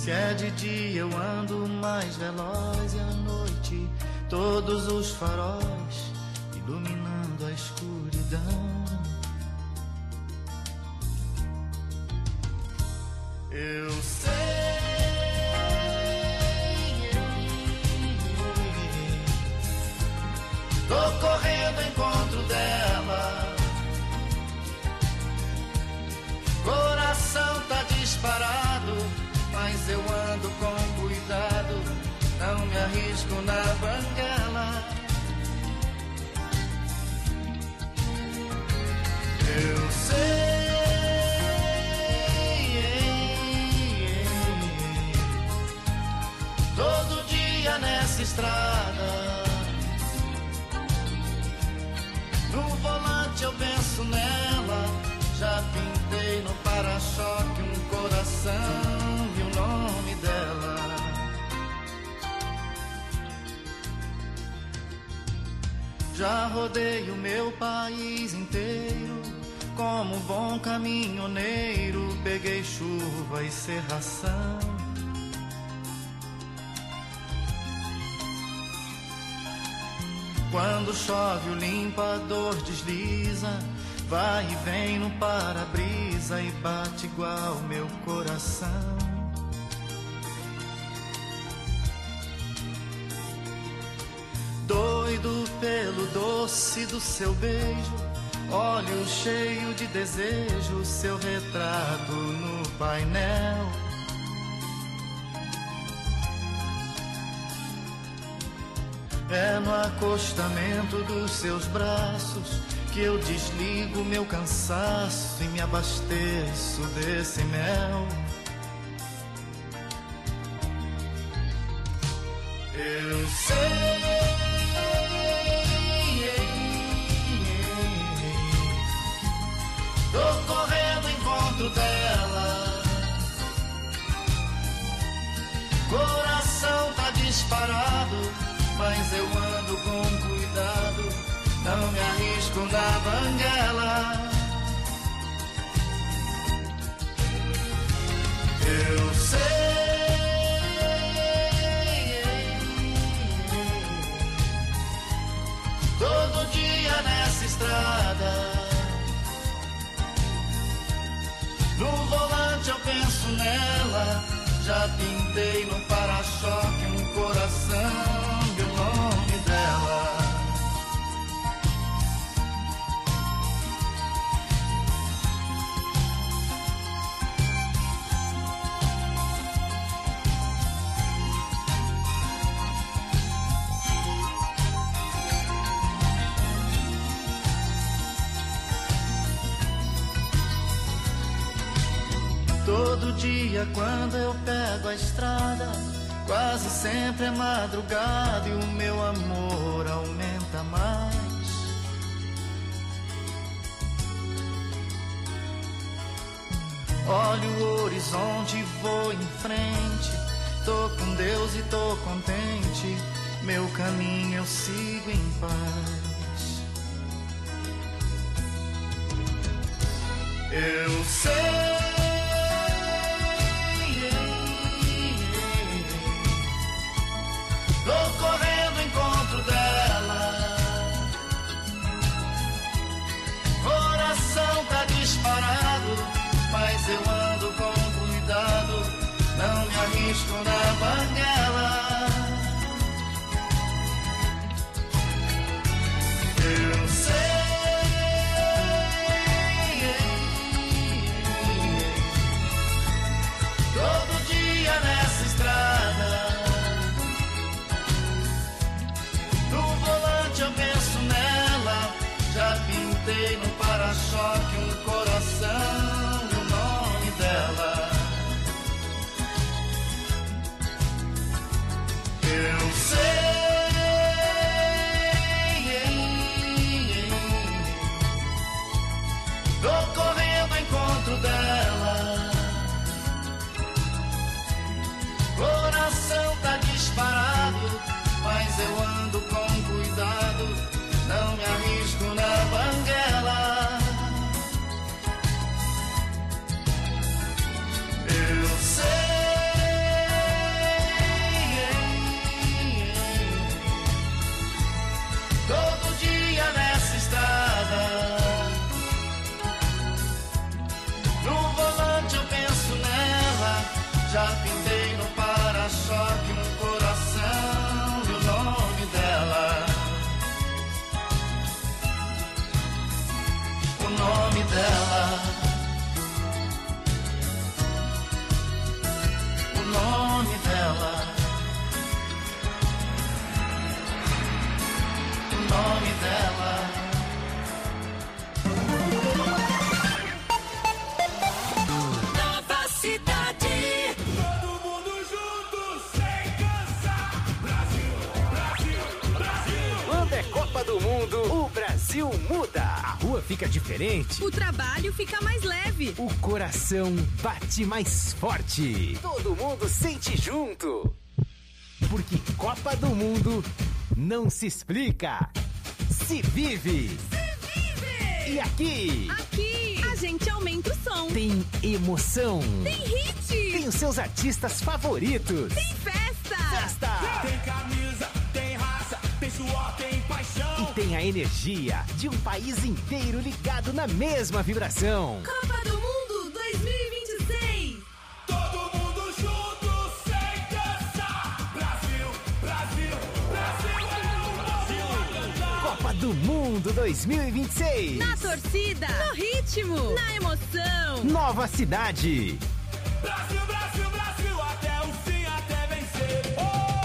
Se é de dia eu ando mais veloz e à noite todos os faróis iluminando a escuridão. Eu sei, tô correndo ao encontro dela. Coração tá disparado, mas eu ando com cuidado, não me arrisco na banguela. Eu sei, todo dia nessa estrada, no volante eu penso nela. Já pintei no para-choque um coração e o nome dela. Já rodei o meu país inteiro, como bom caminhoneiro, peguei chuva e cerração. Quando chove o limpador desliza, vai e vem no para-brisa e bate igual meu coração. Doido pelo doce do seu beijo, olho cheio de desejo, seu retrato no painel. É no acostamento dos seus braços que eu desligo meu cansaço e me abasteço desse mel. Eu sei, tô correndo ao encontro dela. Coração tá disparado, mas eu ando com cuidado, não me arrisco na banguela. Eu sei, todo dia nessa estrada, no volante eu penso nela. Já pintei no para-choque um coração e o nome dela. Todo dia quando eu pego a estrada, quase sempre é madrugada e o meu amor aumenta mais. Olho o horizonte e vou em frente, tô com Deus e tô contente, meu caminho eu sigo em paz. Eu sei, tô correndo ao encontro dela. Coração tá disparado, mas eu ando com cuidado, não me arrisco na banguela. Eu sei, todo dia nessa estrada, eu penso nela. Já pintei no para-choque um coração e o nome dela. Eu sei, tô correndo ao encontro dela. Coração tá disparado, mas eu ando com cuidado, não me arrisco na banguela. Brasil muda. A rua fica diferente. O trabalho fica mais leve. O coração bate mais forte. Todo mundo sente junto. Porque Copa do Mundo não se explica, se vive. Se vive! E aqui a gente aumenta o som. Tem emoção. Tem hit. Tem os seus artistas favoritos. Tem festa. Tem camisa, tem raça, tem suor, tem paixão. E tem a energia de um país inteiro ligado na mesma vibração. Copa do Mundo 2026. Todo mundo junto, sem cansar. Brasil, Brasil, Brasil é o Brasil a cantar. Copa do Mundo 2026. Na torcida, no ritmo, na emoção. Nova Cidade. Brasil, Brasil, Brasil, até o fim, até vencer.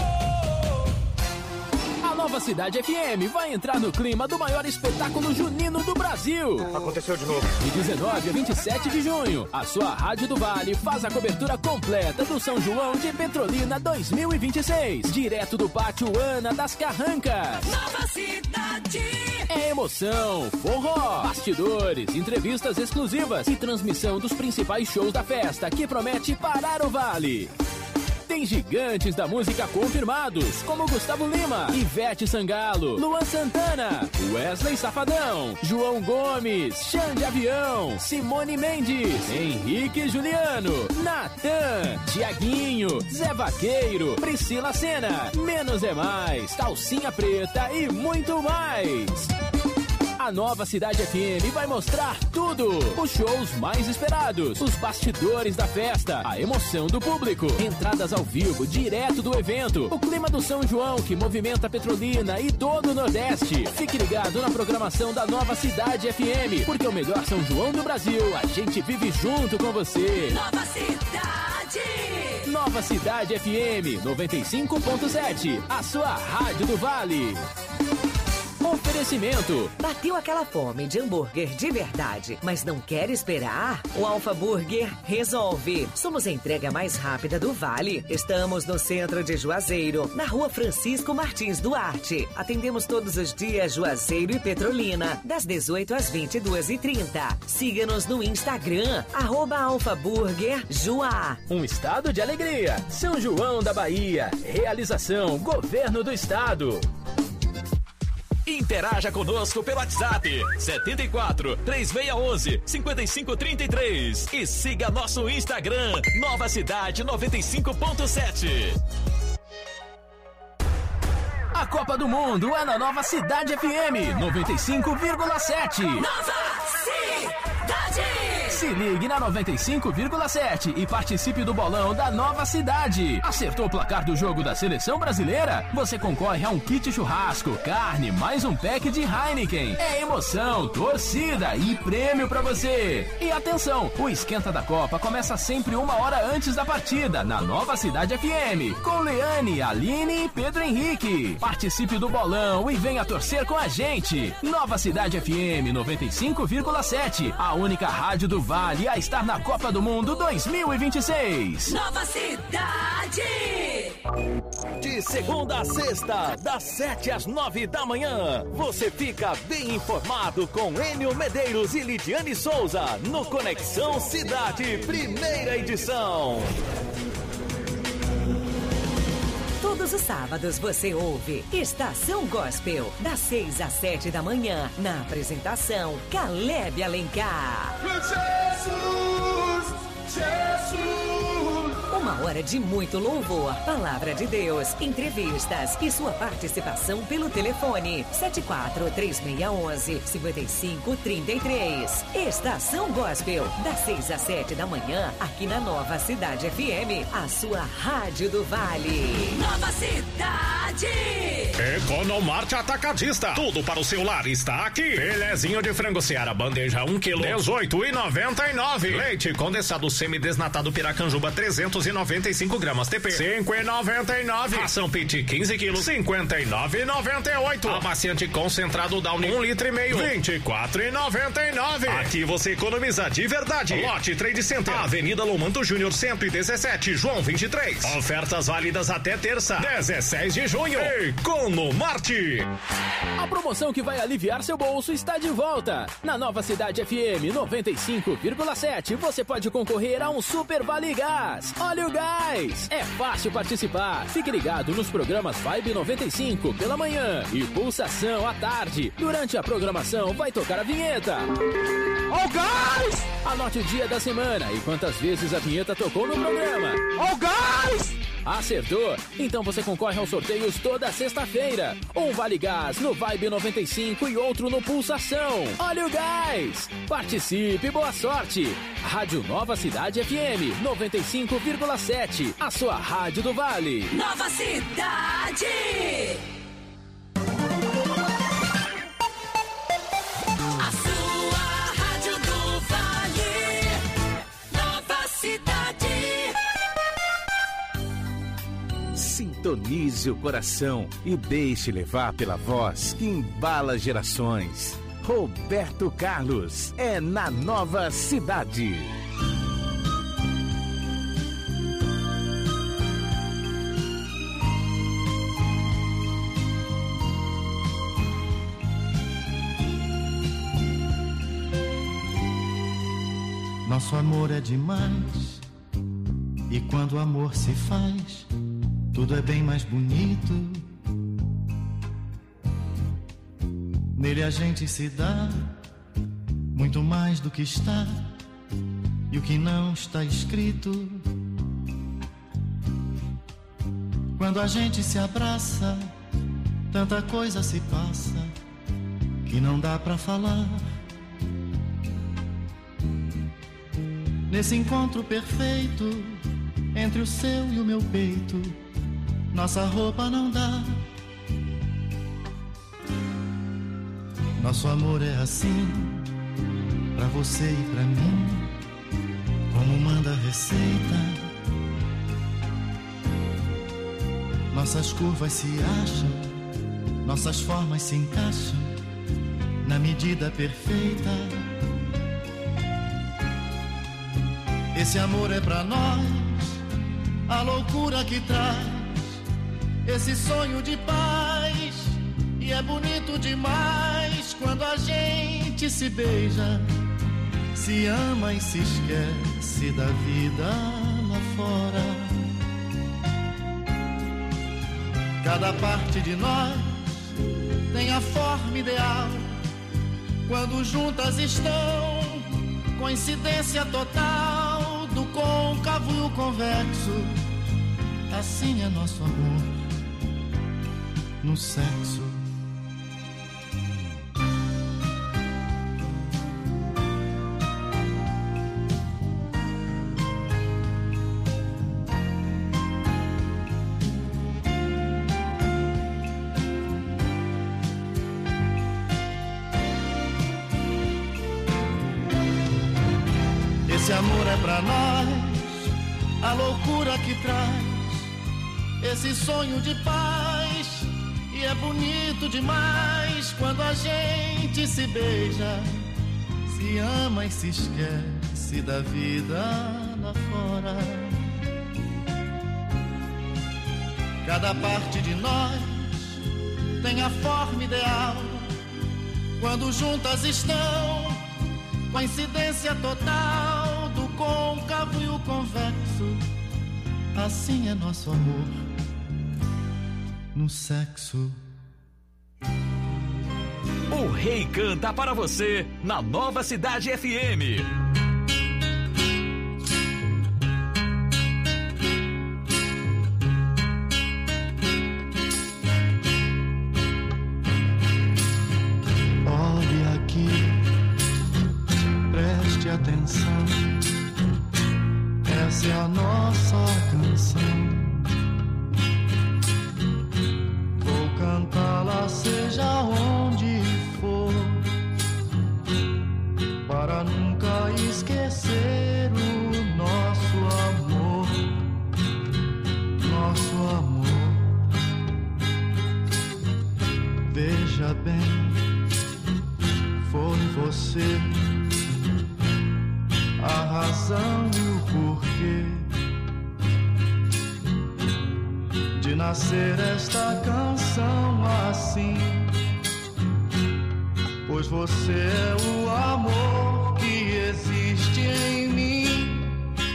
A Nova Cidade FM vai entrar no clima do maior espetáculo junino do Brasil. Aconteceu de novo. De 19 a 27 de junho, a sua Rádio do Vale faz a cobertura completa do São João de Petrolina 2026. Direto do Pátio Ana das Carrancas. Nova Cidade. É emoção, forró, bastidores, entrevistas exclusivas e transmissão dos principais shows da festa que promete parar o Vale. Tem gigantes da música confirmados, como Gustavo Lima, Ivete Sangalo, Luan Santana, Wesley Safadão, João Gomes, Xande Avião, Simone Mendes, Henrique Juliano, Natan, Tiaguinho, Zé Vaqueiro, Priscila Sena, Menos é Mais, Calcinha Preta e muito mais. A Nova Cidade FM vai mostrar tudo. Os shows mais esperados, os bastidores da festa, a emoção do público, entradas ao vivo direto do evento, o clima do São João que movimenta Petrolina e todo o Nordeste. Fique ligado na programação da Nova Cidade FM, porque o melhor São João do Brasil a gente vive junto com você. Nova Cidade. Nova Cidade FM 95.7, a sua Rádio do Vale. Oferecimento. Bateu aquela fome de hambúrguer de verdade, mas não quer esperar? O Alfa Burger resolve. Somos a entrega mais rápida do Vale. Estamos no centro de Juazeiro, na rua Francisco Martins Duarte. Atendemos todos os dias Juazeiro e Petrolina, das 18 às 22h30. Siga-nos no Instagram, @alfaburgerjuá. Um estado de alegria. São João da Bahia. Realização Governo do Estado. Interaja conosco pelo WhatsApp 74 3611 5533 e siga nosso Instagram Nova Cidade 95.7. A Copa do Mundo é na Nova Cidade FM 95,7. Nova Cidade. Se ligue na 95,7 e participe do bolão da Nova Cidade. Acertou o placar do jogo da Seleção Brasileira? Você concorre a um kit churrasco, carne, mais um pack de Heineken. É emoção, torcida e prêmio pra você. E atenção, o Esquenta da Copa começa sempre 1 hora antes da partida, na Nova Cidade FM, com Leane, Aline e Pedro Henrique. Participe do bolão e venha torcer com a gente. Nova Cidade FM 95,7, a única rádio do Vale a estar na Copa do Mundo 2026. Nova Cidade. De segunda a sexta, das 7 às 9 da manhã, você fica bem informado com Enio Medeiros e Lidiane Souza no Conexão Cidade, primeira edição. Todos os sábados você ouve Estação Gospel, das 6 às 7 da manhã, na apresentação Caleb Alencar. Jesus, Jesus. Uma hora de muito louvor, palavra de Deus, entrevistas e sua participação pelo telefone 74-3611-5533. Estação Gospel, das 6 às 7 da manhã, aqui na Nova Cidade FM, a sua Rádio do Vale. Nova Cidade. Economarte Atacadista. Tudo para o seu lar está aqui. Filezinho de frango Seara, bandeja 1 kg, 18,99. Leite condensado semidesnatado Piracanjuba, 395 gramas TP, 5,99. Ração Pit 15 kg, 59,98. Amaciante concentrado Downy 1,5 litro, 24,99. Aqui você economiza de verdade. Lote Trade Center, Avenida Lomanto Júnior 117, João 23. Ofertas válidas até terça, 16 de junho. Apoio Economarte. A promoção que vai aliviar seu bolso está de volta. Na Nova Cidade FM 95,7 você pode concorrer a um Super Vale Gás. Olha o gás! É fácil participar. Fique ligado nos programas Vibe 95 pela manhã e Pulsação à tarde. Durante a programação vai tocar a vinheta. Ó o gás! Anote o dia da semana e quantas vezes a vinheta tocou no programa. Ó o gás! Acertou? Então você concorre aos sorteios toda sexta-feira. Um Vale Gás no Vibe 95 e outro no Pulsação. Olha o gás! Participe, boa sorte! Rádio Nova Cidade FM 95,7. A sua rádio do Vale. Nova Cidade! A sua rádio do Vale. Nova Cidade. Sintonize o coração e deixe levar pela voz que embala gerações. Roberto Carlos é na Nova Cidade. Nosso amor é demais, e quando o amor se faz, tudo é bem mais bonito. Nele a gente se dá muito mais do que está e o que não está escrito. Quando a gente se abraça, tanta coisa se passa que não dá pra falar. Nesse encontro perfeito entre o seu e o meu peito, nossa roupa não dá. Nosso amor é assim, pra você e pra mim, como manda a receita. Nossas curvas se acham, nossas formas se encaixam na medida perfeita. Esse amor é pra nós, a loucura que traz esse sonho de paz. E é bonito demais quando a gente se beija, se ama e se esquece da vida lá fora. Cada parte de nós tem a forma ideal. Quando juntas estão, coincidência total do côncavo e o convexo. Assim é nosso amor no sexo. Esse amor é pra nós, a loucura que traz esse sonho de paz. E é bonito demais quando a gente se beija, se ama e se esquece da vida lá fora. Cada parte de nós tem a forma ideal. Quando juntas estão, coincidência total do côncavo e o convexo. Assim é nosso amor no sexo. O Rei canta para você na Nova Cidade FM. Olhe aqui, preste atenção. Essa é a nossa canção. Vou cantá-la seja onde for, para nunca esquecer o nosso amor. Nosso amor. Veja bem, foi você a razão e o porquê de de nascer esta canção assim, pois você é o amor que existe em mim.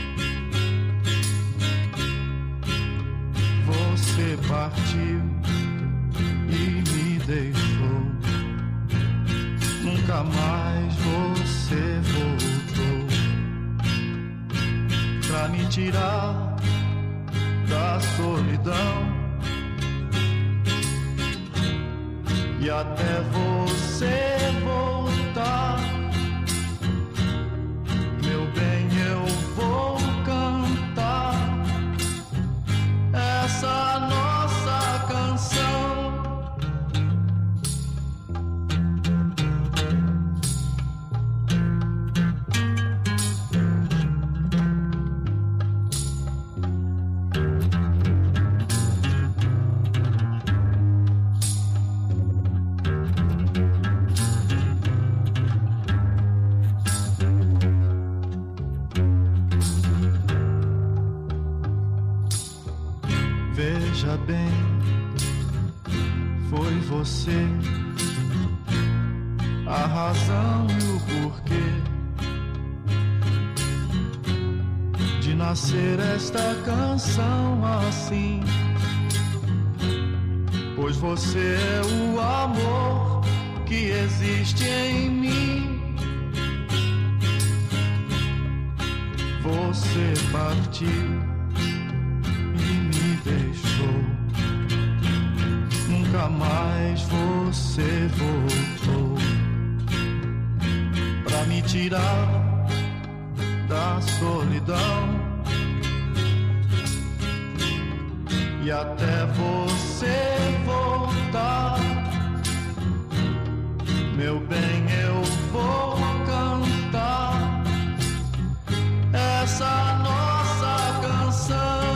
Você partiu e me deixou, nunca mais você voltou pra me tirar da solidão. E até você voltar, meu bem, eu vou cantar essa nossa canção. Veja bem, foi você a razão e o porquê de nascer esta canção assim, pois você é o amor que existe em mim. Você partiu e me deixou, nunca mais você voltou pra me tirar da solidão. E até você voltar, meu bem, eu vou cantar essa nossa canção.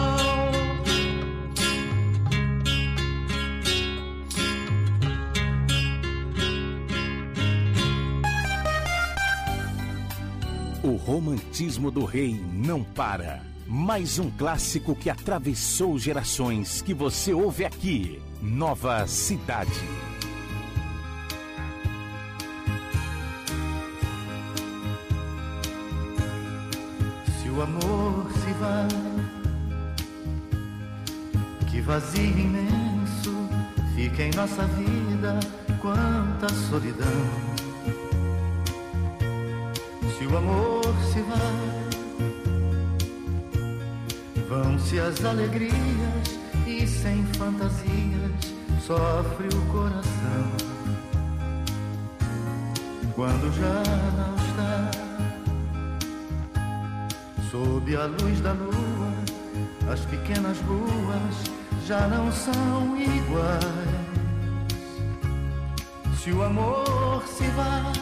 O romantismo do rei não para. Mais um clássico que atravessou gerações que você ouve aqui. Nova Cidade. Se o amor se vai, que vazio imenso fica em nossa vida, quanta solidão. Se o amor se vai, vão-se as alegrias e sem fantasias sofre o coração. Quando já não está, sob a luz da lua, as pequenas ruas já não são iguais. Se o amor se vai,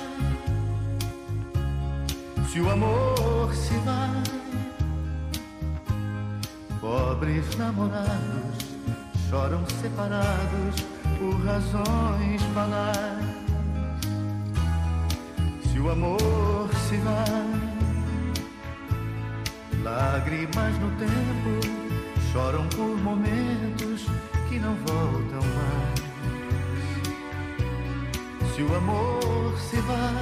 se o amor se vai, pobres namorados choram separados por razões banais. Se o amor se vai, lágrimas no tempo choram por momentos que não voltam mais. Se o amor se vai,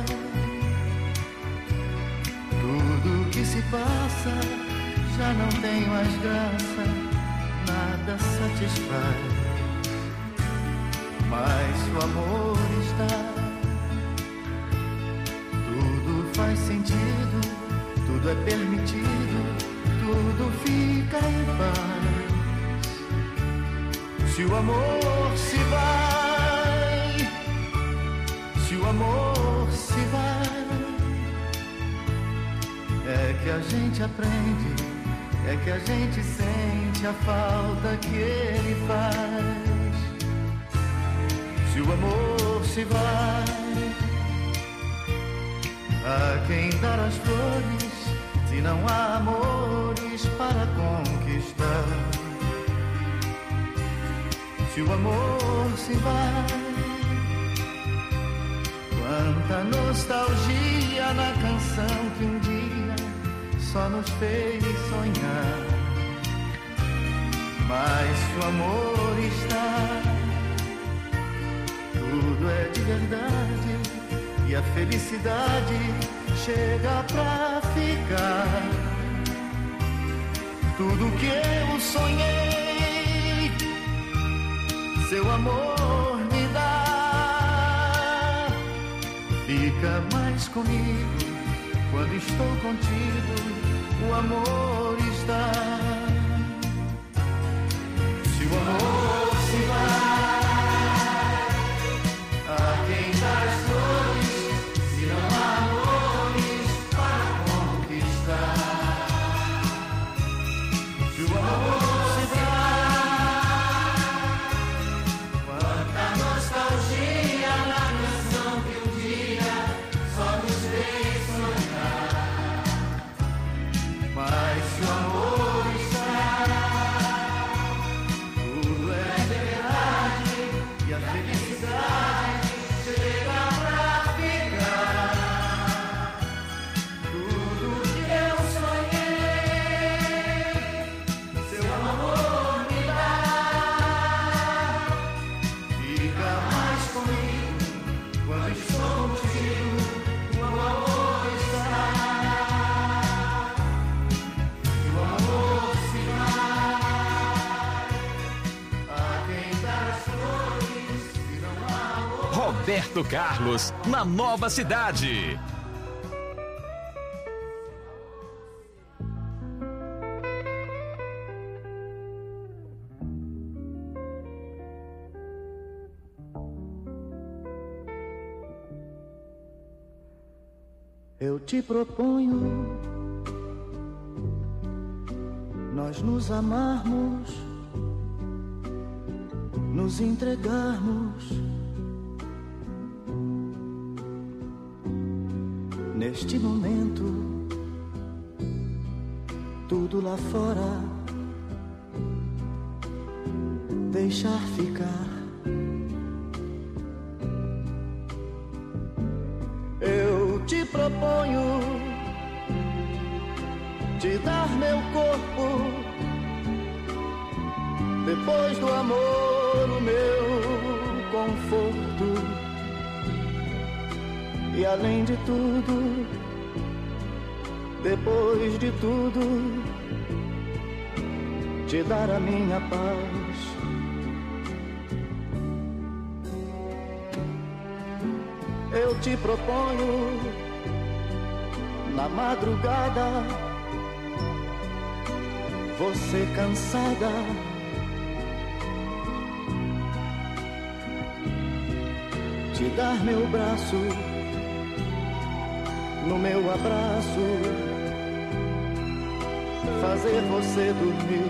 tudo que se passa já não tem mais graça, nada satisfaz. Mas se o amor está, tudo faz sentido, tudo é permitido, tudo fica em paz. Se o amor se vai, se o amor se vai, é que a gente aprende, é que a gente sente a falta que ele faz. Se o amor se vai, a quem dar as flores, se não há amores para conquistar. Se o amor se vai, quanta nostalgia na canção que um dia só nos fez sonhar. Mas se o amor está, tudo é de verdade e a felicidade chega pra ficar. Tudo que eu sonhei, seu amor me dá. Fica mais comigo quando estou contigo, o amor está. Se o amor se vai, a quem dá as flores, se não há amores para conquistar. Se o amor se vai, quanta nostalgia na canção que um dia só nos fez sonhar. Mas se o amor está, tudo é verdade e a felicidade chega pra ficar. Tudo que eu sonhei, seu amor me dá. Fica mais comigo quando estou contigo, o amor está. Se o amor se vai, a quem dá as flores, se não há amor. Roberto Carlos, na Nova Cidade. Eu te proponho nós nos amarmos, nos entregarmos neste momento, tudo lá fora deixar ficar. Eu te proponho te dar meu corpo, depois do amor o meu conforto, e além de tudo, depois de tudo, te dar a minha paz. Eu te proponho na madrugada, você cansada, te dar meu braço, no meu abraço, fazer você dormir.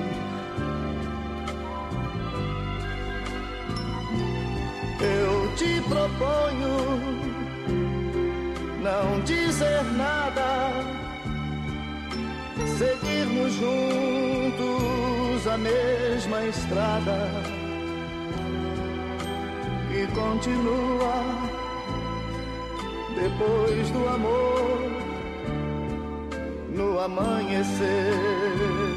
Eu te proponho não dizer nada, seguirmos juntos a mesma estrada que continua depois do amor, no amanhecer.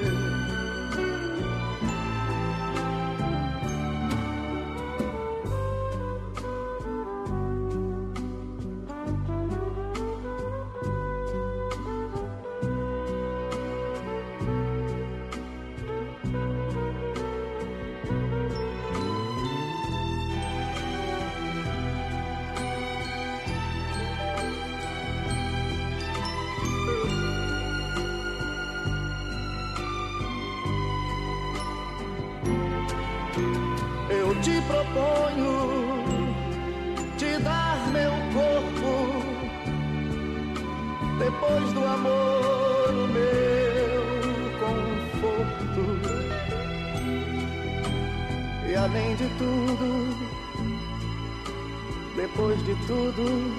Eu te proponho te dar meu corpo, depois do amor o meu conforto, e além de tudo, depois de tudo,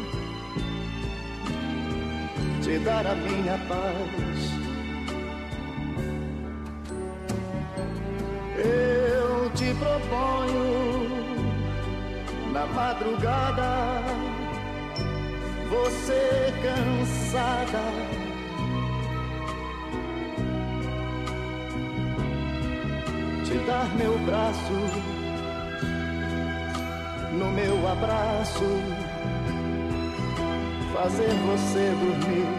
te dar a minha paz. Eu te proponho na madrugada, você cansada, te dar meu braço no meu abraço, fazer você dormir.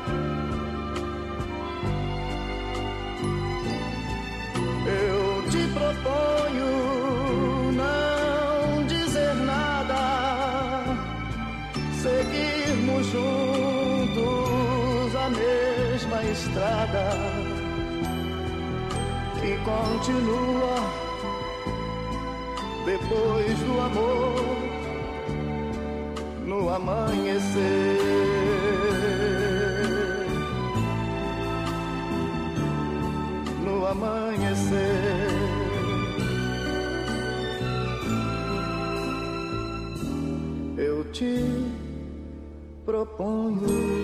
Eu te proponho não dizer nada, seguirmos juntos a mesma estrada que continua depois do amor, no amanhecer. No amanhecer. Eu te proponho.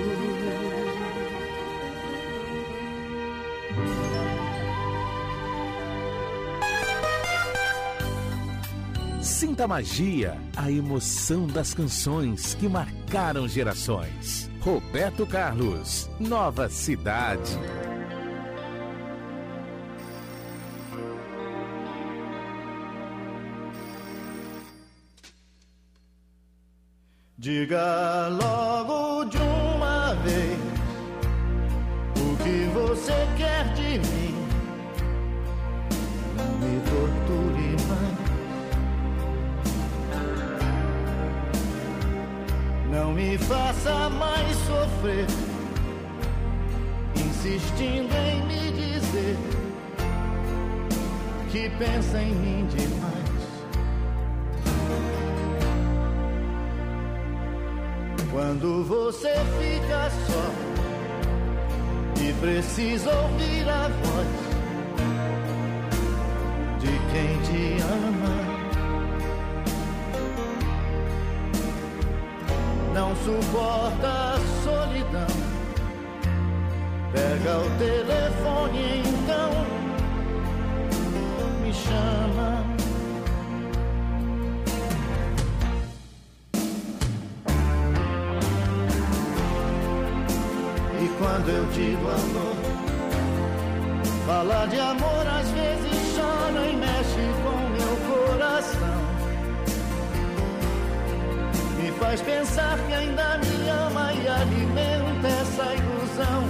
Sinta a magia, a emoção das canções que marcaram gerações. Roberto Carlos, Nova Cidade. Diga logo de uma vez o que você quer de mim. Não me torture mais. Não me faça mais sofrer, insistindo em me dizer que pensa em mim demais. Quando você fica só e precisa ouvir a voz de quem te ama, não suporta a solidão, pega o telefone e então me chama. E quando eu digo amor, falar de amor às vezes chora e mexe com meu coração. Me faz pensar que ainda me ama e alimenta essa ilusão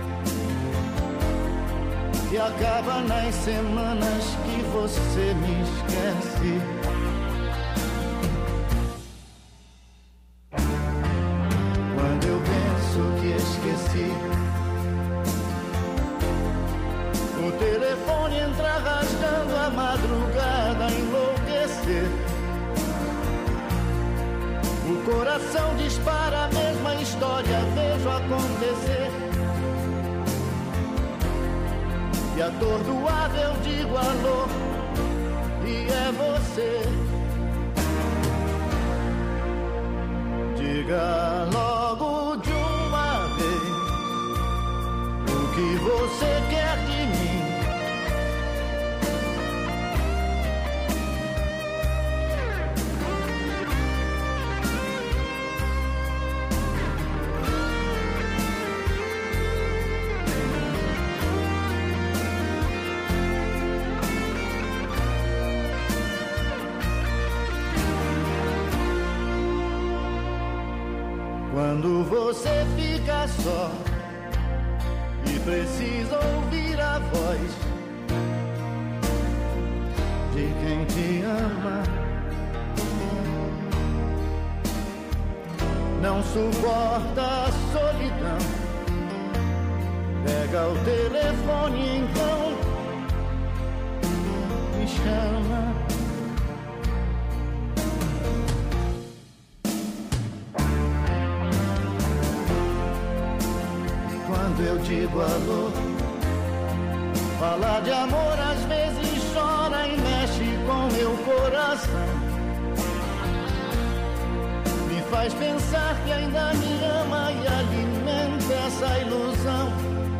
que acaba nas semanas que você me esquece. Quando eu penso que esqueci, o telefone entra rasgando a madrugada a enlouquecer. O coração dispara a mesma história, vejo acontecer. E atordoado eu digo alô, e é você. Diga logo de uma vez o que você quer de mim. Quando você fica só e precisa ouvir a voz de quem te ama, não suporta a solidão, pega o telefone e então me chama. Quando eu digo alô, falar de amor às vezes chora e mexe com meu coração. Me faz pensar que ainda me ama e alimenta essa ilusão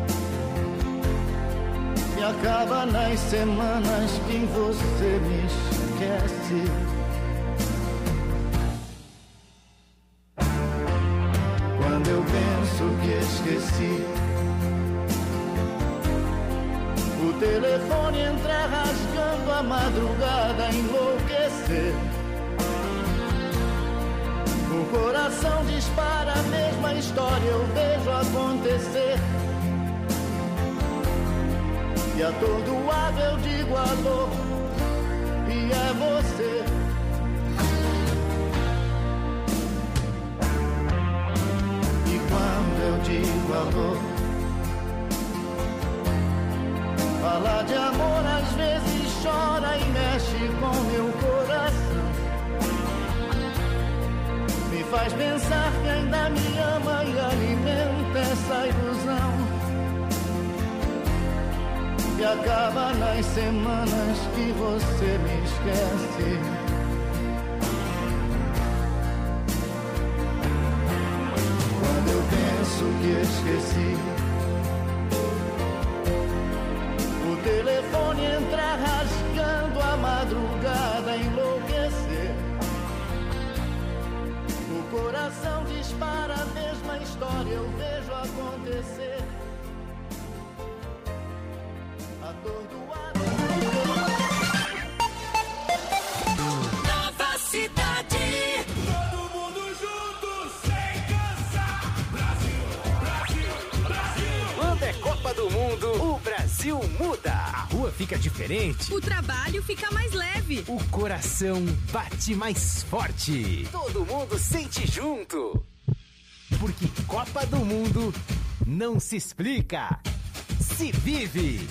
que acaba nas semanas que você me esquece. Quando eu penso que esqueci, o telefone entra rasgando a madrugada, enlouquecer. O coração dispara a mesma história, eu vejo acontecer. E atordoado eu digo alô, e é você. E quando eu digo alô, falar de amor às vezes chora e mexe com meu coração. Me faz pensar que ainda me ama e alimenta essa ilusão. E acaba nas semanas que você me esquece. Quando eu penso que esqueci, o telefone entra rasgando a madrugada, enlouquecer. O coração dispara a mesma história, eu vejo acontecer. Nova cidade. Todo mundo junto, sem cansar. Brasil, Brasil, Brasil. Quando é Copa do Mundo, o Brasil muda. A rua fica diferente. O trabalho fica mais leve. O coração bate mais forte. Todo mundo sente junto. Porque Copa do Mundo não se explica, se vive.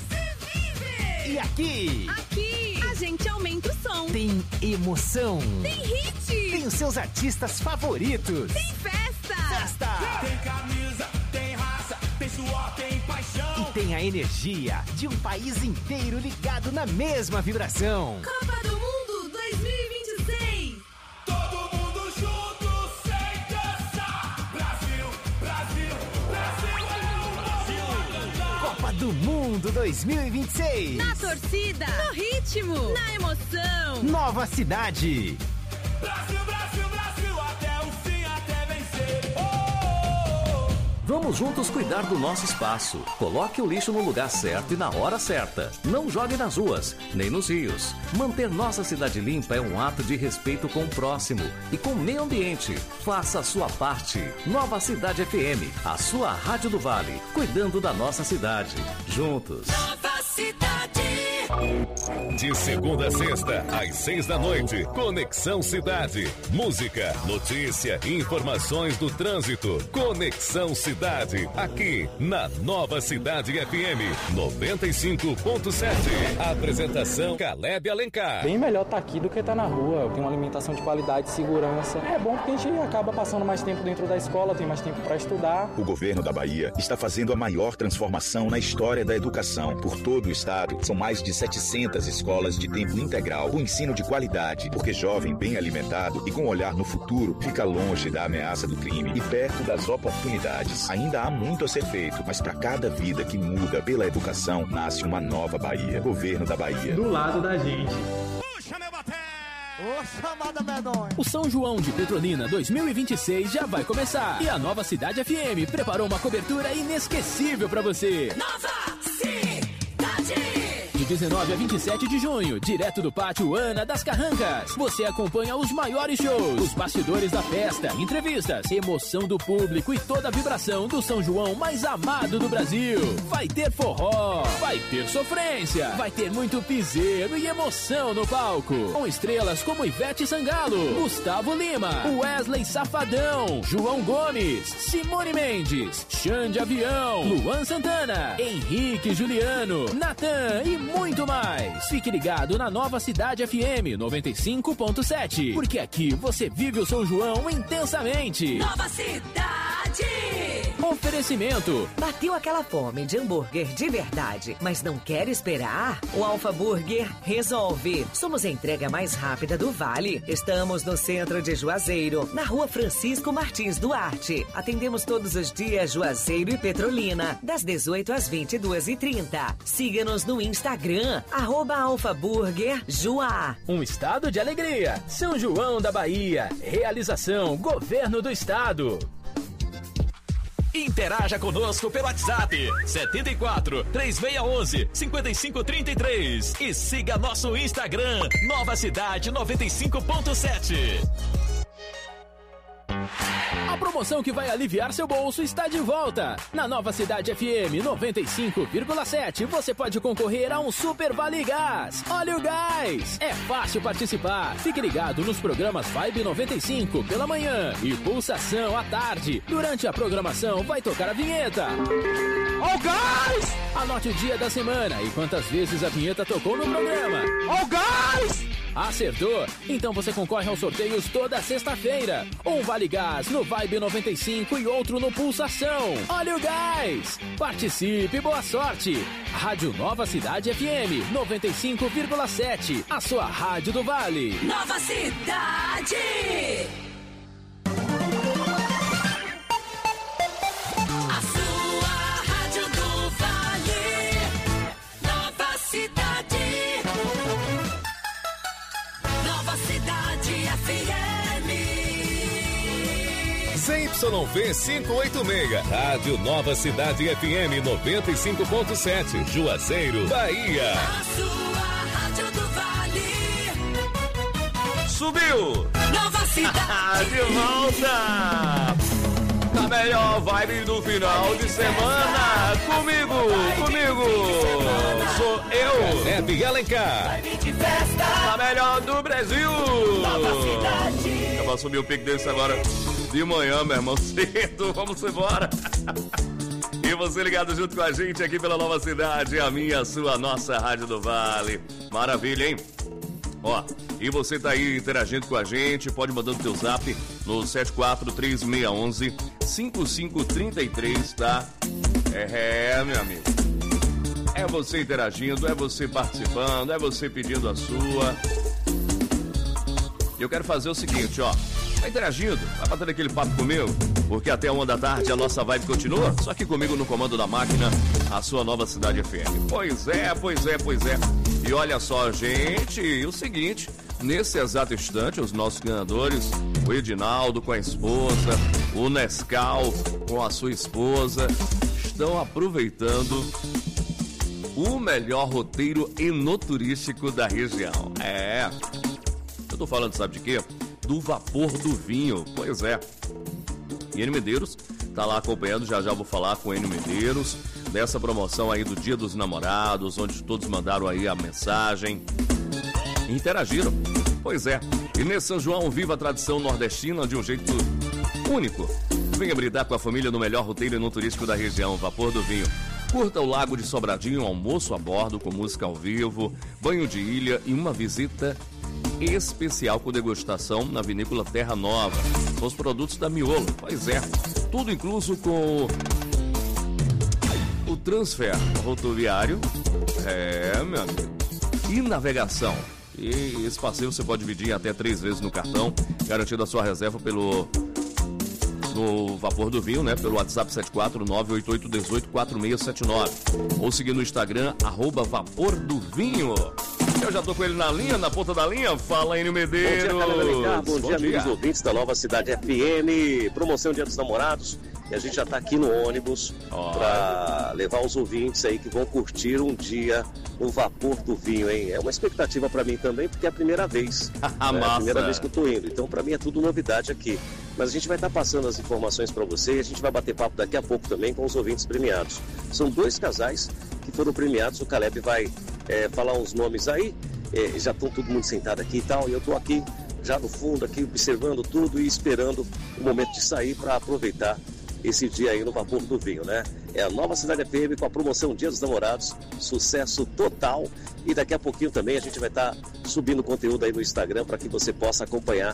E aqui a gente aumenta o som. Tem emoção. Tem hit. Tem os seus artistas favoritos. Tem festa. Tem camisa, tem raça, tem suor, tem paixão. E tem a energia de um país inteiro ligado na mesma vibração. Copa do Mundo 2026. Todo mundo junto, sem cansar. Brasil, Brasil, Brasil é o Brasil. Copa do Mundo 2026. Na torcida, no ritmo, na emoção. Nova cidade. Brasil, Brasil, Brasil, até o fim, até vencer. Vamos juntos cuidar do nosso espaço. Coloque o lixo no lugar certo e na hora certa. Não jogue nas ruas, nem nos rios. Manter nossa cidade limpa é um ato de respeito com o próximo e com o meio ambiente. Faça a sua parte. Nova Cidade FM, a sua rádio do Vale, cuidando da nossa cidade. Juntos. Nova cidade. De segunda a sexta, às 6 da noite, Conexão Cidade. Música, notícia, informações do trânsito. Conexão Cidade, aqui na Nova Cidade FM 95.7. Apresentação Caleb Alencar. Bem melhor estar aqui do que estar na rua. Tem uma alimentação de qualidade, segurança. É bom porque a gente acaba passando mais tempo dentro da escola, tem mais tempo para estudar. O governo da Bahia está fazendo a maior transformação na história da educação. Por todo o estado, são mais de 700 escolas de tempo integral, com ensino de qualidade, porque jovem bem alimentado e com olhar no futuro fica longe da ameaça do crime e perto das oportunidades. Ainda há muito a ser feito, mas para cada vida que muda pela educação, nasce uma nova Bahia. Governo da Bahia. Do lado da gente. Puxa, meu baté! Ô, chamada medonha. O São João de Petrolina 2026 já vai começar. E a Nova Cidade FM preparou uma cobertura inesquecível para você. Nova cidade! De 19 a 27 de junho, direto do Pátio Ana das Carrancas, você acompanha os maiores shows, os bastidores da festa, entrevistas, emoção do público e toda a vibração do São João mais amado do Brasil. Vai ter forró, vai ter sofrência, vai ter muito piseiro e emoção no palco. Com estrelas como Ivete Sangalo, Gustavo Lima, Wesley Safadão, João Gomes, Simone Mendes, Xande Avião, Luan Santana, Henrique Juliano, Natan e muito mais. Fique ligado na Nova Cidade FM 95.7, porque aqui você vive o São João intensamente. Nova cidade! Oferecimento. Bateu aquela fome de hambúrguer de verdade, mas não quer esperar? O Alfa Burger resolve. Somos a entrega mais rápida do Vale. Estamos no centro de Juazeiro, na rua Francisco Martins Duarte. Atendemos todos os dias Juazeiro e Petrolina, das 18 às 22h30. Siga-nos no Instagram, @AlfaBurgerJuá. Um estado de alegria. São João da Bahia. Realização Governo do Estado. Interaja conosco pelo WhatsApp 74 3611 5533 e siga nosso Instagram Nova Cidade 95.7. A promoção que vai aliviar seu bolso está de volta. Na Nova Cidade FM 95,7 você pode concorrer a um Super Vale Gás. Olha o gás! É fácil participar. Fique ligado nos programas Vibe 95 pela manhã e Pulsação à tarde. Durante a programação vai tocar a vinheta. Ó o gás! Anote o dia da semana e quantas vezes a vinheta tocou no programa. Ó o gás! Acertou? Então você concorre aos sorteios toda sexta-feira. Um Vale Gás no Vibe 95 e outro no Pulsação. Olha o gás! Participe, boa sorte! Rádio Nova Cidade FM 95,7. A sua rádio do Vale. Nova Cidade! A sua rádio do Vale. Nova Cidade. Nova Cidade FM. ZYV 586, Rádio Nova Cidade FM 95.7, Juazeiro, Bahia. A sua rádio do Vale. Subiu! Nova Cidade. De volta! Na melhor vibe do final de semana. Comigo. Sou eu. É Alencar. A melhor do Brasil. Nova Cidade. Eu vou subir o pique desse agora de manhã, meu irmão, cedo. Vamos embora. E você ligado junto com a gente aqui pela Nova Cidade, a minha, a sua, a nossa Rádio do Vale. Maravilha, hein? Ó, e você tá aí interagindo com a gente, pode mandando teu zap no 743611 5533, tá? Meu amigo. É você interagindo, é você participando, é você pedindo a sua. E eu quero fazer o seguinte, ó. Vai interagindo, vai batendo aquele papo comigo, porque até 1 da tarde a nossa vibe continua, só que comigo no comando da máquina, a sua Nova Cidade FM. Pois é. E olha só, gente, o seguinte, nesse exato instante, os nossos ganhadores, o Edinaldo com a esposa, o Nescau com a sua esposa, estão aproveitando o melhor roteiro enoturístico da região. Eu tô falando, sabe de quê? Do Vapor do Vinho, pois é. E Enio Medeiros tá lá acompanhando, já vou falar com o Enio Medeiros dessa promoção aí do Dia dos Namorados, onde todos mandaram aí a mensagem e interagiram. Pois é, e nesse São João viva a tradição nordestina de um jeito único. Venha brindar com a família no melhor roteiro enoturístico da região, Vapor do Vinho. Curta o Lago de Sobradinho, almoço a bordo com música ao vivo, banho de ilha e uma visita especial com degustação na vinícola Terra Nova. São os produtos da Miolo, pois é. Tudo incluso com o transfer rodoviário, meu amigo, e navegação. E esse passeio você pode dividir até 3 vezes no cartão, garantindo a sua reserva no Vapor do Vinho, né? Pelo WhatsApp 74988184679. Ou seguir no Instagram, @Vapor do Vinho. Eu já tô com ele na linha, na ponta da linha. Fala, Enio Medeiros. Bom dia, Alencar. Bom dia, amigos ouvintes da Nova Cidade FM. Promoção Dia dos Namorados. E a gente já tá aqui no ônibus para levar os ouvintes aí que vão curtir um dia no Vapor do Vinho, hein? É uma expectativa para mim também, porque é a primeira vez. É a primeira vez que eu tô indo. Então, para mim é tudo novidade aqui. Mas a gente vai estar passando as informações para você e a gente vai bater papo daqui a pouco também com os ouvintes premiados. São 2 casais que foram premiados. O Caleb vai falar uns nomes aí. Já estão todo mundo sentado aqui e tal. E eu tô aqui, já no fundo, aqui observando tudo e esperando o momento de sair para aproveitar esse dia aí no Vapor do Vinho, né? É a Nova Cidade FM com a promoção Dia dos Namorados, sucesso total. E daqui a pouquinho também a gente vai estar subindo conteúdo aí no Instagram para que você possa acompanhar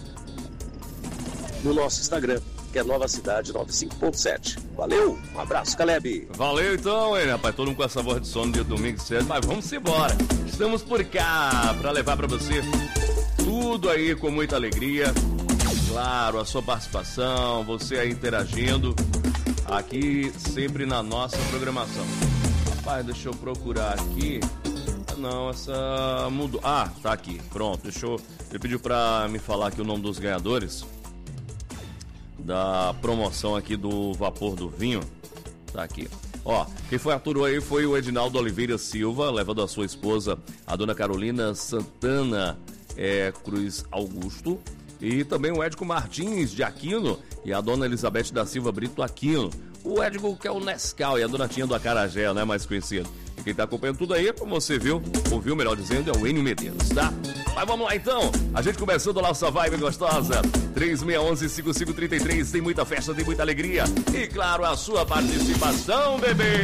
no nosso Instagram, que é Nova Cidade 95.7. Valeu, um abraço, Caleb. Valeu então, hein, rapaz, todo mundo com essa voz de sono dia domingo cedo, mas vamos embora. Estamos por cá para levar para você tudo aí com muita alegria. Claro, a sua participação, você aí interagindo aqui sempre na nossa programação. Rapaz, deixa eu procurar aqui. Não, essa mudou. Tá aqui, pronto. Ele pediu pra me falar aqui o nome dos ganhadores. da promoção aqui do Vapor do Vinho. Tá aqui. Ó, quem faturou aí foi o Edinaldo Oliveira Silva, levando a sua esposa, a dona Carolina Santana Cruz Augusto, e também o Édico Martins de Aquino e a dona Elizabeth da Silva Brito Aquino. O Édico, que é o Nescau, e a dona Tinha do Acarajé, né, mais conhecido. E quem tá acompanhando tudo aí, como você viu, ouviu, melhor dizendo, é o Enio Medeiros, tá? Mas vamos lá então, a gente começando a nossa vibe gostosa. 3611-5533, tem muita festa, tem muita alegria. E claro, a sua participação, bebê!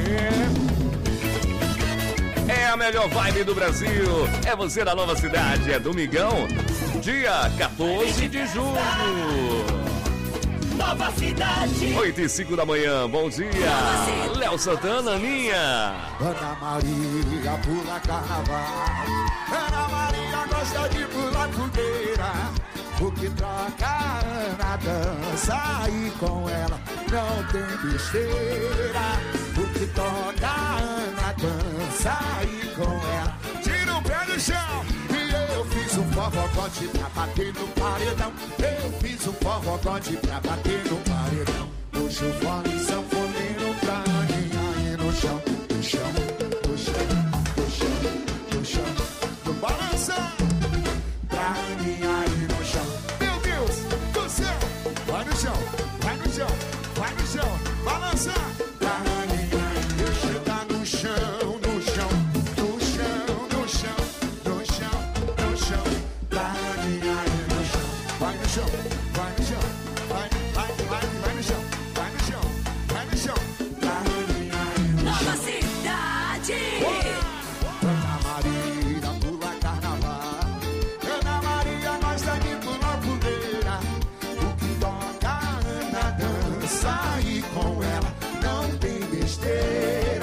É a melhor vibe do Brasil. É você na nova cidade. É domingão, dia 14 de julho. Nova cidade. 8h05 da manhã. Bom dia. Léo Santana, Aninha. Ana Maria pula carnaval. Ana Maria gosta de pular fogueira. O que troca Ana dança e com ela não tem besteira. O que toca Ana dança e com ela tira o pé do chão. E eu fiz um forrogote pra bater no paredão. Eu fiz um forrogote pra bater no paredão. Puxa o fone sanfoneiro pra Aninha aí no chão. No chão, no chão, no chão, no chão. No balança pra Aninha aí no chão. Meu Deus do céu. Vai no chão, vai no chão, vai no chão. Balança pra Aninha aí no chão. Tá no chão, no chão, no chão, no chão, no chão, no chão. Pra Aninha aí no chão. Vai no chão, vai no chão. Vai no chão, vai no chão, vai no chão. Pra Aninha aí no chão. Nova cidade. Ana Maria pula carnaval. Ana Maria gosta de pular fogueira. O que toca Ana dança e com ela não tem besteira.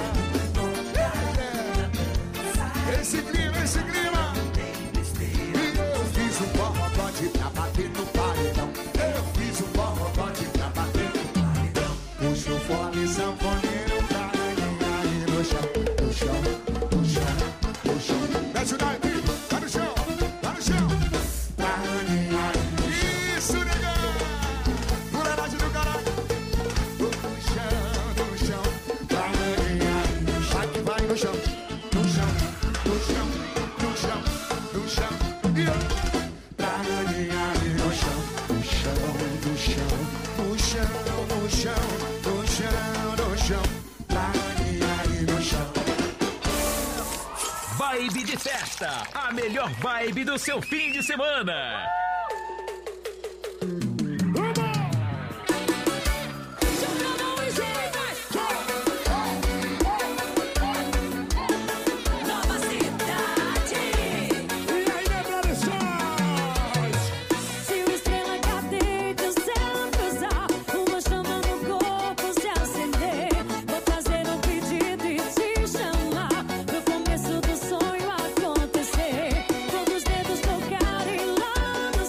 Esse clima. E eu fiz um forrogote pra bater no paredão. Eu fiz um forrogote pra bater no paredão. Puxa o fone sanfoneiro pra Aninha aí no chão. No chão, no chão, no chão. Desce o naipe, vai no chão, vai no chão. Pra Aninha aí. Isso, negão. Mulheragem do caralho. No chão, pra Aninha aí no chão. Vai que vai no chão, no chão, no chão, no chão, no chão. E eu. Pra Aninha aí no chão, no chão, no chão, no chão, no chão, no chão, no chão. Pra Aninha aí no chão. Vibe de festa, a melhor vibe do seu fim de semana. Nova cidade. E aí, minha produções? Se o estrela cadente o céu cruzar, uma chama no corpo se acender, vou fazer um pedido e te chamar pro começo do sonho acontecer. Quando os dedos tocarem lá no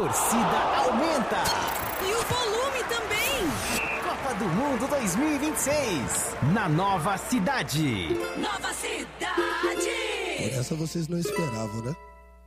torcida aumenta. E o volume também. Copa do Mundo 2026. Na Nova Cidade. Nova Cidade. Essa vocês não esperavam, né?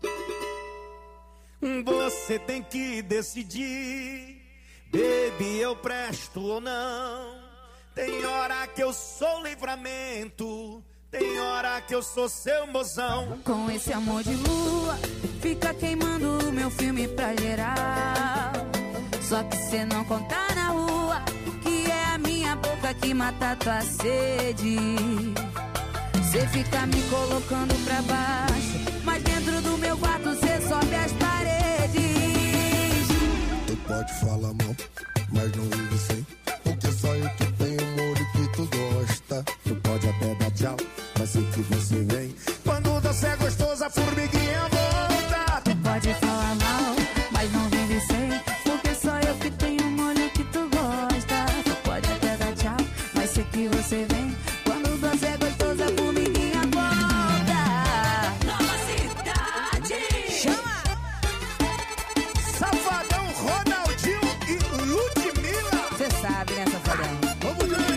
Você tem que decidir, baby, eu presto ou não. Tem hora que eu sou livramento, tem hora que eu sou seu mozão. Com esse amor de lua, fica queimando o meu filme pra geral. Só que cê não conta na rua, que é a minha boca que mata tua sede. Cê fica me colocando pra baixo, mas dentro do meu quarto cê sobe as paredes. Tu pode falar mal, mas não vive sem, porque só eu que tenho o molho que tu gosta. Tu pode até dar tchau, mas sei que você vem. Quando você é gostoso, a formiguinha volta. Tu pode falar mal, mas não vive sem, porque só eu que tenho o molho que tu gosta. Tu pode até dar tchau, mas sei que você vem. Quando você é gostoso, a formiguinha volta. Nova Cidade. Chama! Safadão, Ronaldinho e Ludmilla. Você sabe, né, Safadão? Vamos ver.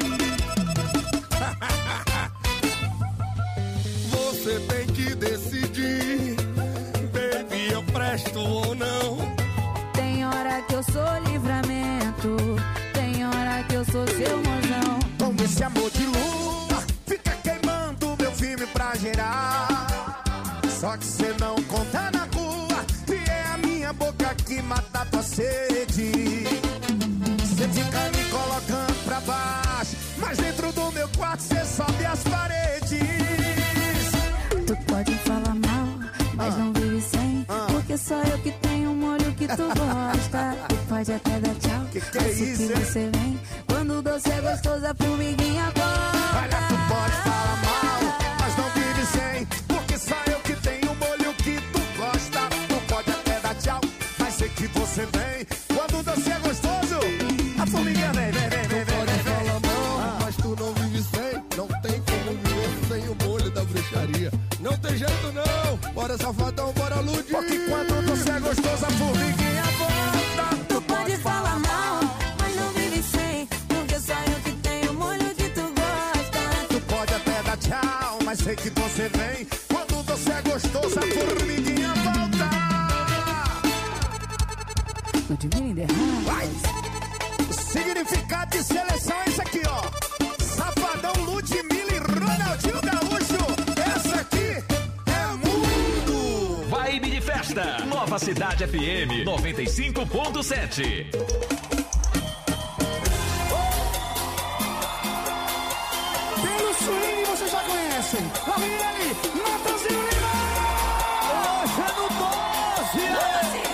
Você tem que decidir, baby, eu presto ou não. Tem hora que eu sou livramento, tem hora que eu sou seu mozão. Com esse amor de lua, fica queimando meu filme pra gerar. Só que cê não conta na rua, que é a minha boca que mata tua sede. Cê fica me colocando pra baixo, mas dentro do meu quarto cê sobe as paredes. Tu pode falar mal, mas não vive sem, porque só eu que tenho o molho que tu gosta. Tu pode até dar tchau, que é mas sei isso, que você vem. Quando o doce é gostoso, a formiguinha volta. Olha, tu pode falar mal, mas não vive sem, porque só eu que tenho o molho que tu gosta. Tu pode até dar tchau, mas sei que você vem. Quando o doce é gostoso, a formiguinha vem, vem, vem, vem, vem. Pode falar mal, mas tu não vive sem. Não tem como viver sem o molho da bruxaria. Não tem jeito não, bora Safadão, bora Lud. Porque quando você é gostoso, a formiguinha volta. Tu pode falar mal, mas não vive sem, porque só eu que tenho o molho que tu gosta. Tu pode até dar tchau, mas sei que você vem. Quando você é gostoso, a formiguinha volta. Ludmilla in the house. Vai! O significado de seleção é esse aqui, ó. Safadão, Ludmilla e Ronaldinho Gaúcho. Essa aqui é mundo. Vibe de festa. Nova Cidade FM 95.7. Pelo swing vocês já conhecem. Lá vem ele, Natanzinho Lima. Hoje é no 12.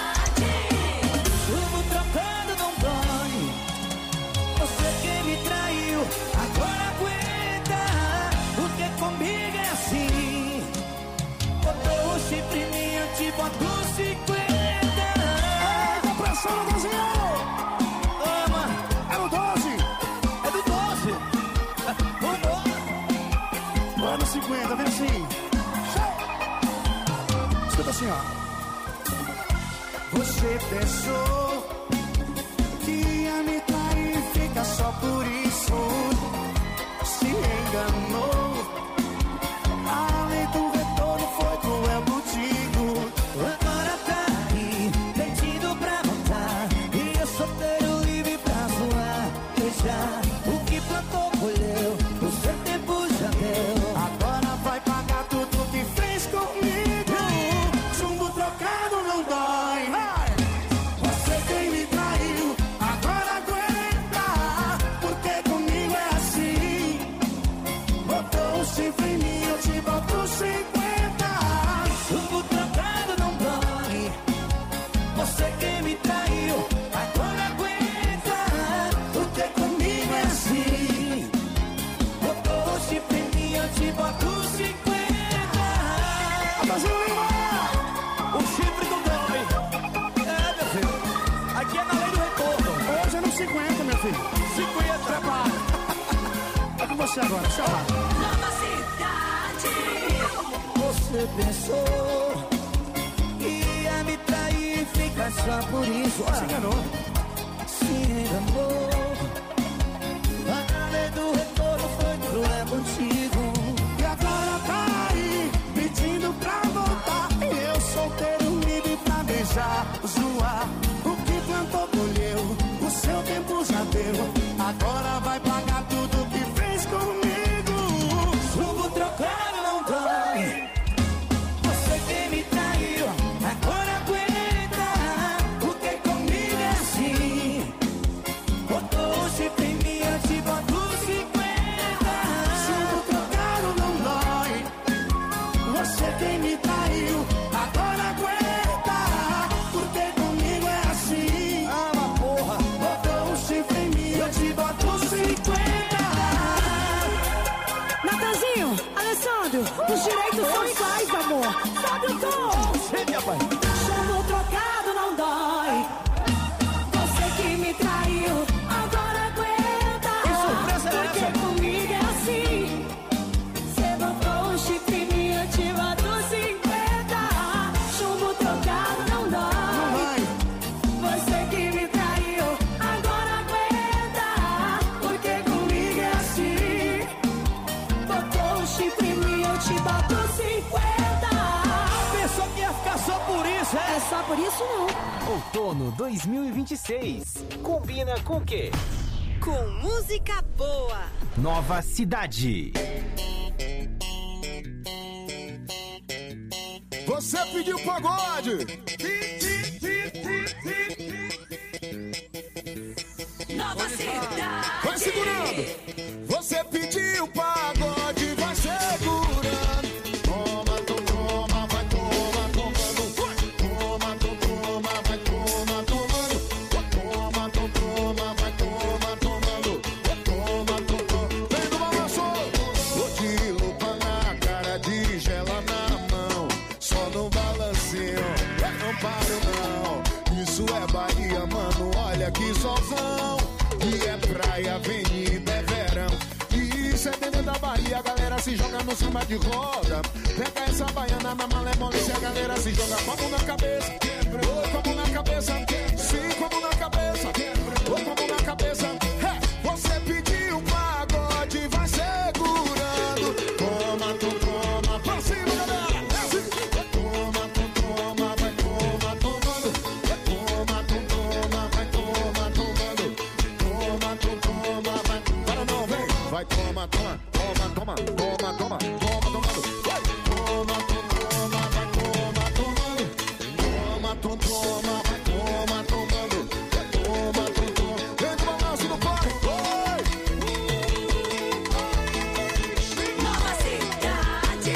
Chumbo trocando não dói. Você que me traiu, agora aguenta. Porque comigo é assim. Botou o chifre em mim, eu te boto 50. Eita, pressão, Natanzinho. Toma, É no 12. é do 12. Vambora. Vai no 50, vem assim. Escuta assim, ó. Você pensou que ia me trair, fica só por isso. Se enganou. A lei do retorno foi cruel contigo. Agora tá aí, perdido pra voltar. E eu solteiro livre pra voar. Deixar o que plantou colheu, o seu tempo já deu. Agora vai pagar tudo que fez comigo. Chumbo trocado não dói. Vai! Você quem me traiu, agora aguenta. Porque comigo é assim. Botou o chifre em mim, eu te boto 50. Chumbo trocado não dói. Você que me traiu, agora aguenta. Porque comigo é assim. Botou o chifre em mim, eu te boto 50. Natanzinho Lima! O chifre não dói. É, meu filho. Aqui é na lei do retorno. Hoje é no 50, meu filho. 50. Prepara. É com você agora, seu lado. Nova Cidade. Você pensou que ia me trair, e fica só por isso. Se enganou. Se enganou. A lei do retorno foi cruel contigo. E agora tá aí, pedindo pra voltar. E eu solteiro, livre pra beijar, zoar. O que plantou, colheu, o seu tempo já deu. Agora vai pagar tudo que fez comigo. Jogo trocado não dói. Você que me traiu, agora aguenta. Porque comigo é assim. Botou o chifre em mim, eu te boto 50. Jogo trocado não dói. Você que me traiu, agora aguenta. Porque comigo é assim. Ah, porra. Botou o chifre em mim, eu te boto 50. Natanzinho, Alessandro, os direitos são iguais, amor. Sabe o tom? Sei, minha pai. Jogo trocado não dói. Você que me traiu, agora aguenta. Que surpresa é porque essa? comigo é assim. Você botou o chifre em mim, eu te boto 50. Chumbo trocado não dói. Não vai. Você que me traiu, agora aguenta. Porque comigo é assim. Botou o chifre em mim, eu te boto 50. Pensou que ia ficar só por isso, É só por isso não. Outono 2026. Combina com o quê? Com música boa. Nova Cidade. Você pediu pagode. Nova cidade. Vai segurando. Você pediu pagode, vai segurando. Toma, toma, vai toma, tomando. Toma, toma, vai toma, tomando. Toma, toma, vai toma, tomando. Toma, toma. Vem do balanço. Vou de lupa na cara, de gela na mão. Só no balancinho, não paro não. Isso é Bahia, mano, olha que solzão. E é praia, avenida, é verão. E isso é dentro da Bahia, a galera se joga no samba de roda. Pega essa baiana na malemolência, a galera se joga com a mão na cabeça. Ou com a mão na cabeça, sim, com a mão na cabeça. Ou com a mão na cabeça. Você pediu pagode, vai segurando. Toma, toma, pra cima, galera. Toma, toma, vai toma, tomando. Toma, toma, vai toma, tomando. Toma, toma, vai. Para não, vem. Vai, toma, toma, toma, toma, toma, toma, toma, tomando. Vai, toma, toma, vai toma, tomando. Toma, toma, vai toma, tomando. Toma, toma. Vem do balanço do pai. Nova cidade.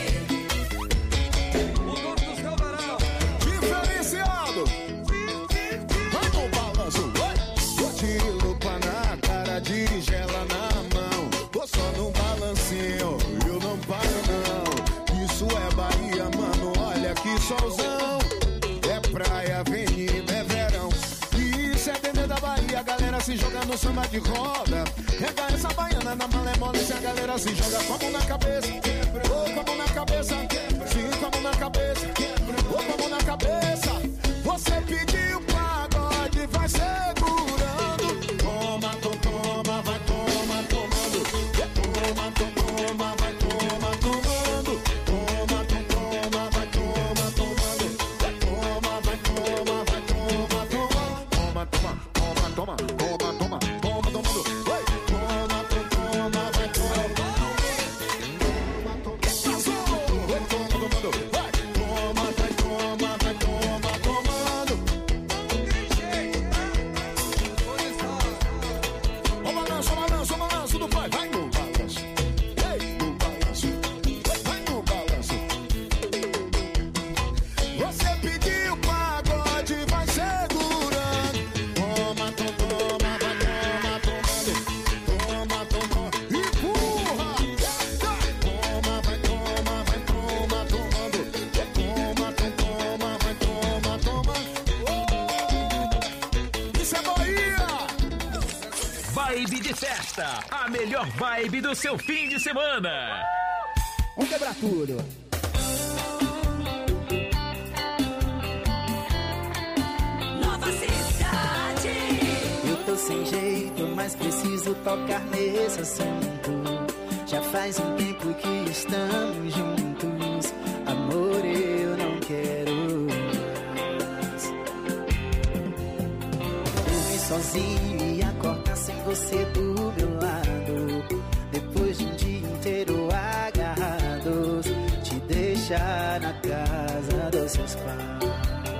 O nome do seu verão. Diferenciado. Vai no balanço. Vou de lupa na cara, de gela na mão. Vou só num balancinho, eu não paro não. Isso é Bahia, mano, olha que solzão. É praia, avenida, é verão. E isso é dentro da Bahia, a galera se joga no samba de roda. Pega essa baiana na malemolência, a galera se joga com a mão na cabeça. Ou com a mão na cabeça, sim, com a mão na cabeça. Ou com a mão na cabeça. Você pediu pagode, vai segurando. Toma, toma, vai toma, tomando. Toma, toma, vai toma, tomando. Toma, toma, vai toma, tomando. Toma, vai toma, vai toma, tomando. Toma, toma, toma, toma, toma, toma, toma, tomando. Vai, toma, toma, vai toma. Passou, vai toma, tomando. Vai, toma, vai toma, vai toma, tomando. Ó balanço, balanço do pai. Vai no balanço. Ei, no balanço. Vai no balanço. Você pediu pagode, vai segurando. Toma, toma, vai toma, tomando. Toma, toma, empurra. Toma, vai toma, tomando. Toma, toma, vai toma, tomando. Isso é Bahia. Vibe de festa, a melhor vibe do seu fim de semana. Vamos quebrar tudo. tô sem jeito, mas preciso tocar nesse assunto. Já faz um tempo que estamos juntos, amor, eu não quero mais. Dormir sozinho e acordar sem você do meu lado, depois de um dia inteiro agarrados, te deixar na casa dos seus pais.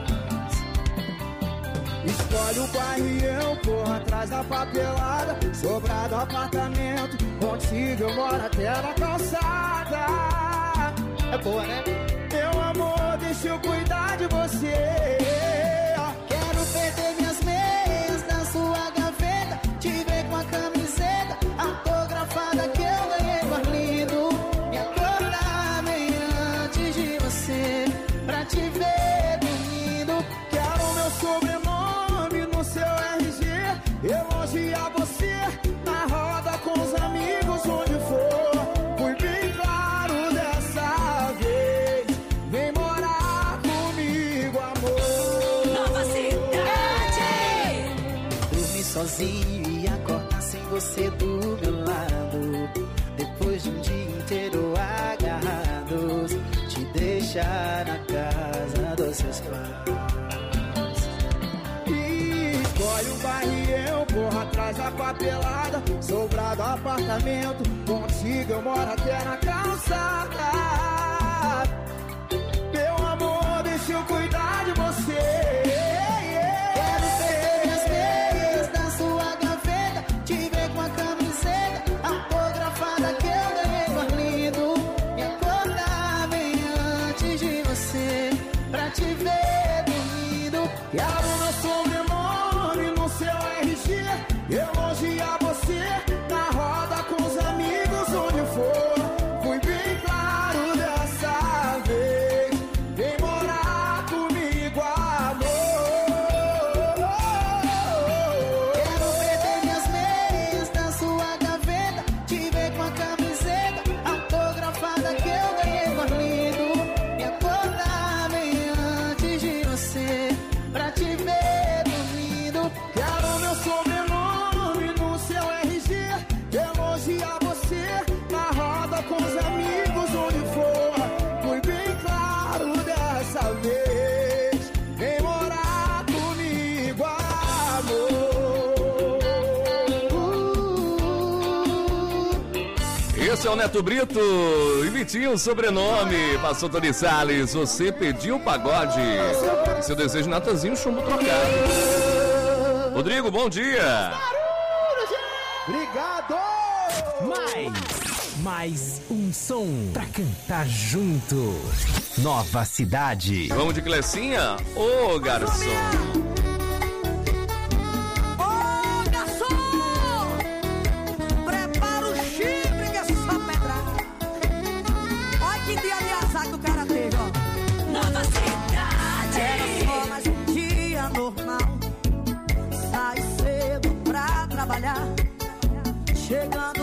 Escolhe o bairro e eu corro atrás da papelada, sobrado apartamento, contigo eu moro até na calçada. É boa, né? Meu amor, deixa eu cuidar de você. Quero perder minhas meias na sua gaveta, te ver com a camiseta autografada que eu ganhei com Arlindo, me acordar bem antes de você, pra te ver dormindo. Quero meu sobrenome no seu RG, elogiar você na roda com os amigos, onde for. Fui bem claro dessa vez, vem morar comigo, amor. Nova cidade! Dormir sozinho e acordar sem você do meu lado, depois de um dia inteiro agarrados, te deixar na casa dos seus pais. Escolhe o bairro e eu corro atrás da papelada, sobrado apartamento, contigo eu moro até na calçada. Meu amor, deixa eu cuidar de você. Quero perder minhas meias na sua gaveta, te ver com a camiseta autografada que eu ganhei com Arlindo, me acordar bem antes de você, pra te ver dormindo. Quero meu sobrenome no seu RG, elogiar você na roda com os amigos, onde for. Fui bem claro dessa vez, vem morar comigo, amor. Quero perder minhas meias na sua gaveta, te ver com a camiseta autografada que eu ganhei com Arlindo, me acordar bem antes de você, pra te ver dormindo. Quero meu sobrenome no seu RG, elogiar você na roda com os amigos, onde for. Fui bem claro dessa vez, vem morar comigo, amor. Esse é o Neto Brito e Vitinho, sobrenome. Passou Tony Salles, você pediu pagode. Seu desejo, Natanzinho, chumbo trocado. Rodrigo, bom dia. Obrigado! Mais um som pra cantar junto. Nova cidade. Vamos de Clecinha? Ô, garçom. Ô, garçom! Prepara o chifre que é só pedrada. Olha que dia de azar que o cara teve, ó. Nova cidade! Era só mais um dia normal. Sai cedo pra trabalhar, chegando